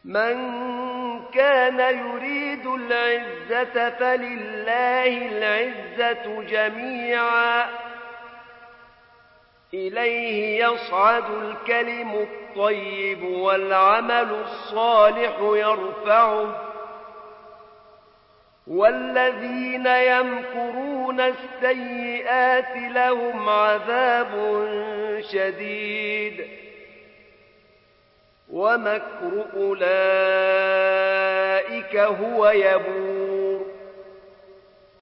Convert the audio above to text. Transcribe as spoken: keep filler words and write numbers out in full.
من كان يريد العزة فلله العزة جميعا إليه يصعد الكلم الطيب والعمل الصالح يرفعه والذين يمكرون السيئات لهم عذاب شديد ومكر أولئك هو يبور